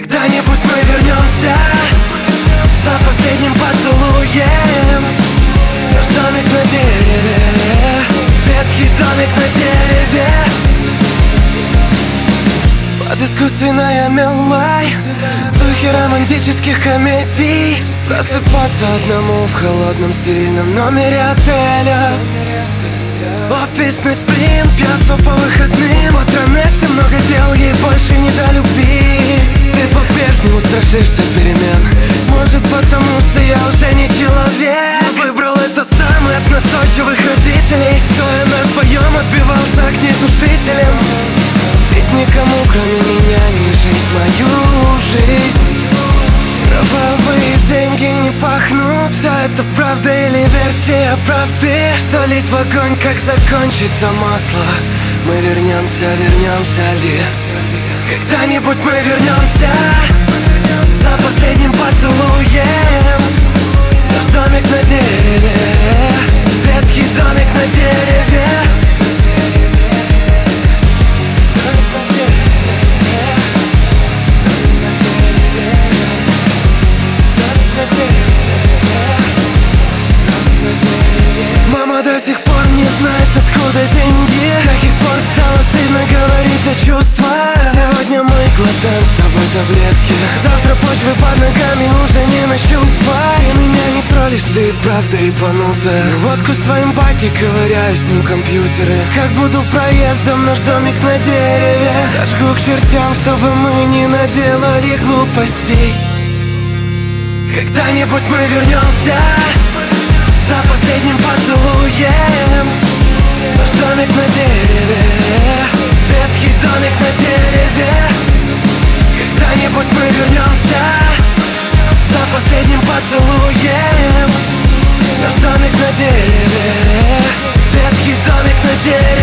Когда-нибудь мы вернемся за последним поцелуем. Наш домик на дереве, ветхий домик на дереве, под искусственное мелой, в духе романтических комедий. Просыпаться одному в холодном стерильном номере отеля. Офисный сплин, пьянство по выходным. От Ранессы много дел, ей больше не до любви. Ты по-прежнему страшишься перемен. Может, потому что я уже не человек. Выбрал это сам и от настойчивых родителей. Стоя на своем, отбивался огнетушителем. Ведь никому, кроме меня, не жить мою жизнь. Кровавые деньги не пахнут. Все это правда или версия правды? Что лить в огонь, как закончится масло? Мы вернемся, вернемся ли? Когда-нибудь мы вернемся за последним поцелуем. Наш домик на дереве, ветхий домик на дереве. Мама до сих пор не знает, откуда деньги. С каких пор стало стыдно говорить о чувствах. Сегодня мы глотаем с тобой таблетки. Завтра почвы под ногами уже не нащупать. Ты меня не троллишь, ты правда ебанутая. Водку с твоим батей, ковыряю с ним компьютеры. Как буду проездом, наш домик на дереве. Сожгу к чертям, чтобы мы не наделали глупостей. Когда-нибудь мы вернемся за последним поцелуем. Наш домик на дереве, ветхий домик на дереве. Когда-нибудь мы вернемся за последним поцелуем. Наш домик на дереве, ветхий домик на дереве.